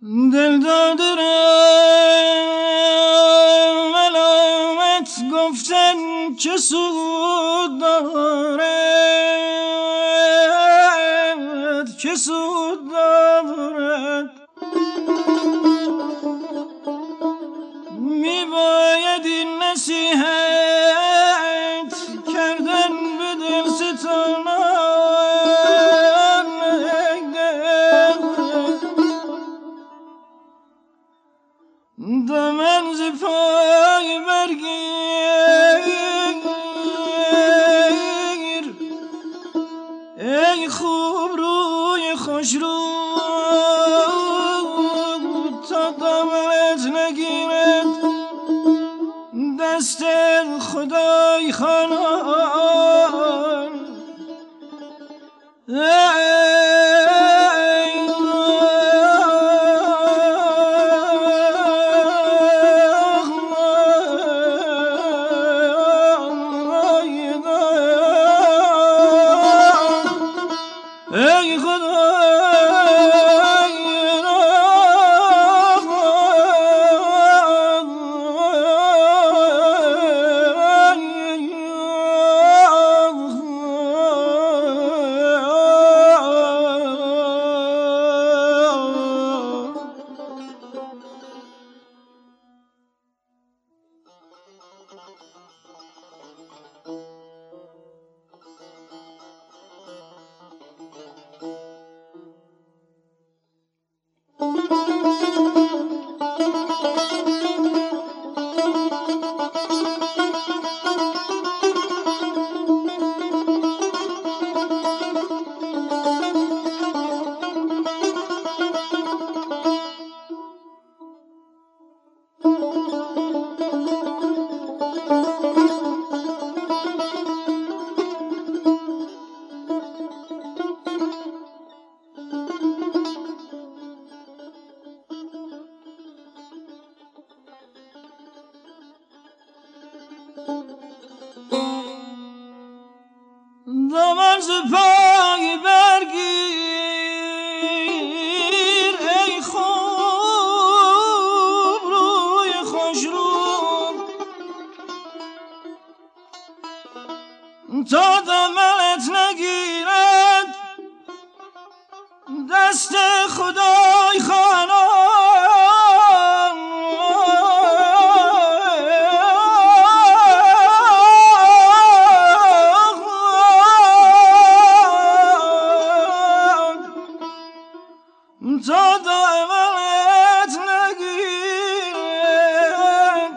دل دادرم ملامت گفتن چه سود دارد، چه سود دارد. میباید این نصیحت کردن به دل ستانان، دامن ز پای برگیر ای خوب روی خوش رو، تا دامنت نگیرد دست خدای خانان. ای خدا دامن ز پای برگیر ای خوب روی خوش رو، تا دامنت نگیرد دست خدای خانان. تا دامنت نگیرد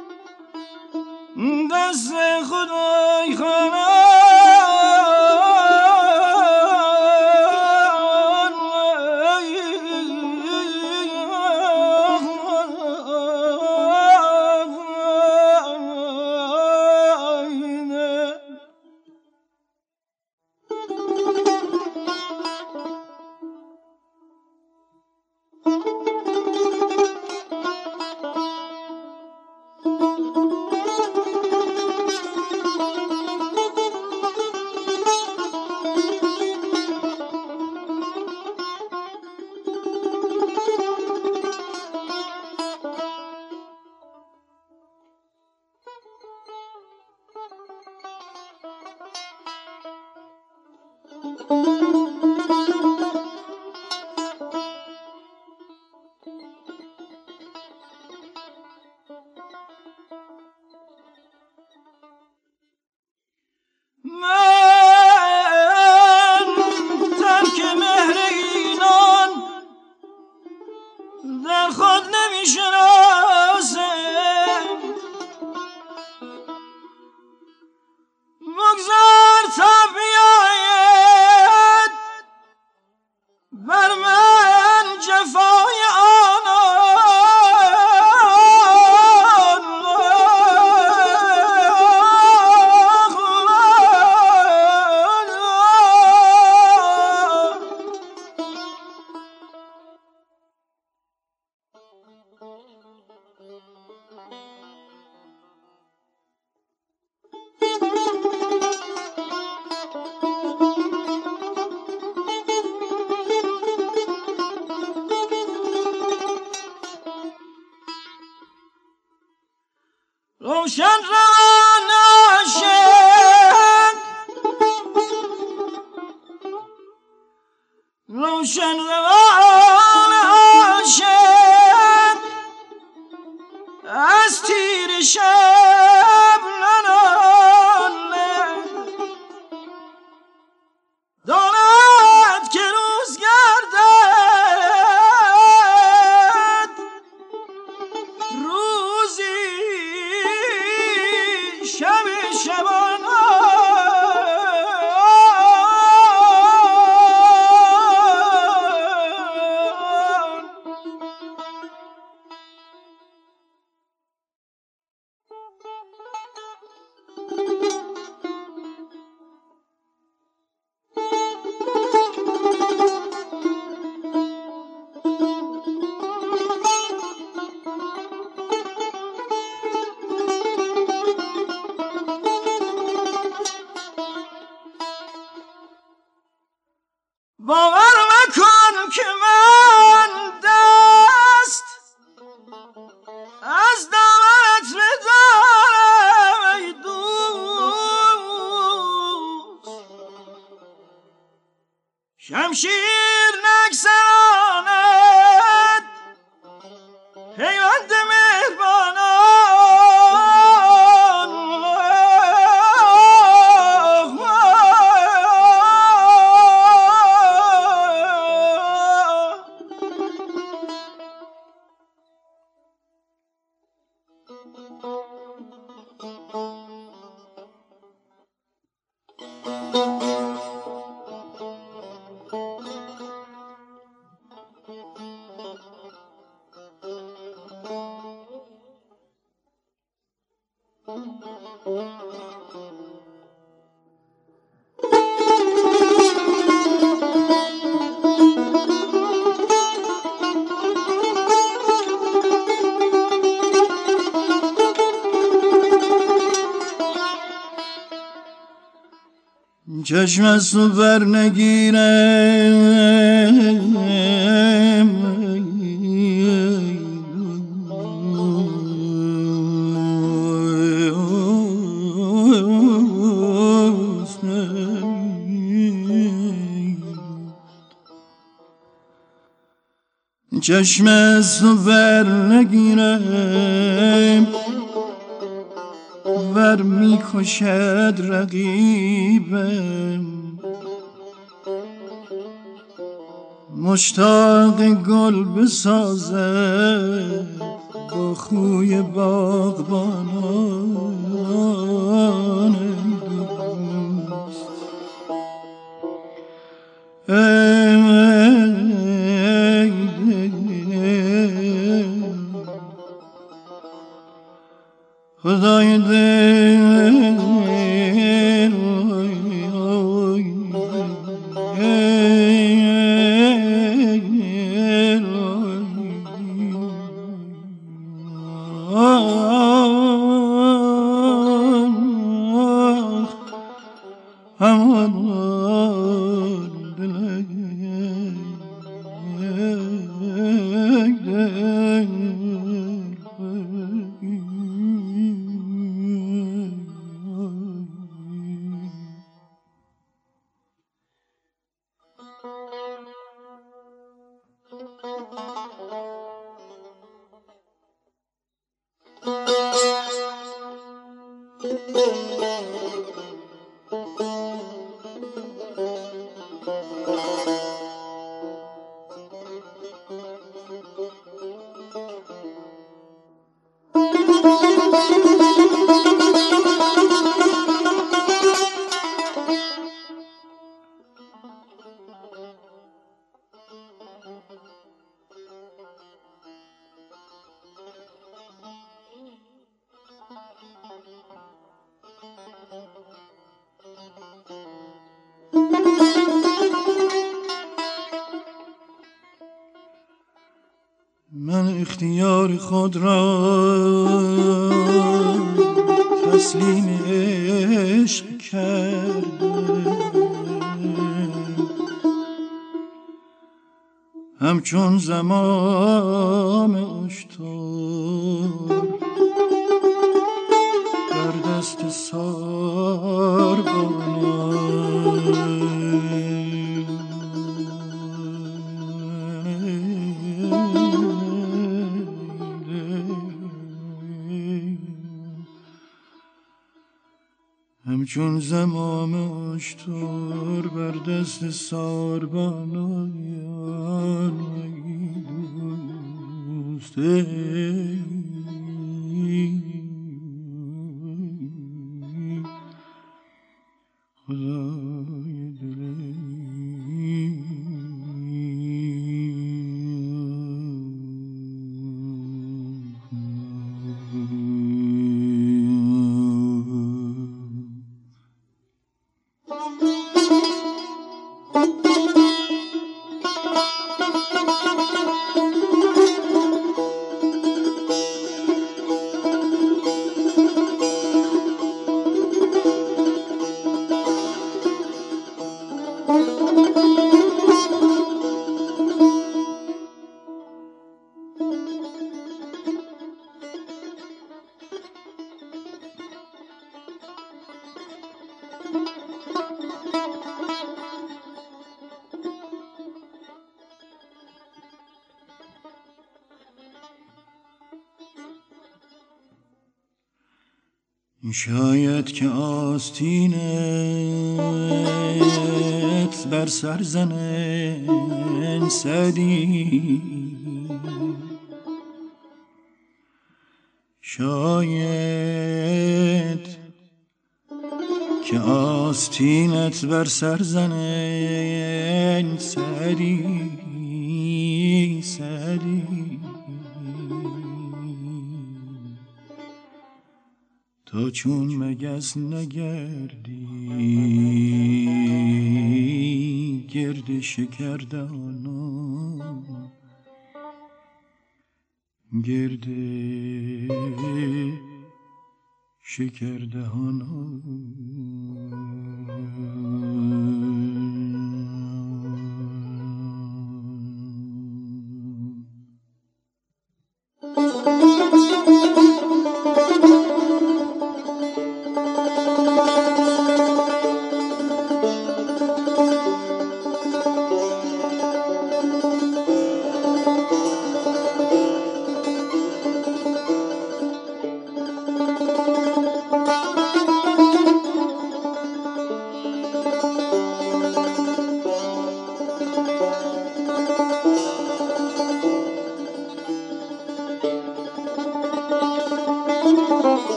دست خدای خانان. من ترک مهر اینان در خود نمیشناسم، بگذار تا بیاید بر من جفای آنان. روشن روان عاشق روشن روان عاشق از تیر شب نناله داند که روز گردد روزی شب شبانه باور مکن که من دست از دامت بدارم ای دوست شمشیر نگذراند پیوند مهربانان چشم از تو بر نگیرم چشم از تو بر نگیرم ور می کشد رقیبم مشتاق گل بسازد با خوی باغبانان دوست خدای دل من اختیار خود را تسلیم عشق کردم همچون زمام اشتر دست همچون زمام اشتر بر دست ساربانان دوست خدای دل شاید که آستینت بر سر زنه سعدی، شاید که آستینت بر سر زنه سعدی تا چون مگس نگردی گرد شکردانا، گرد شکردانا.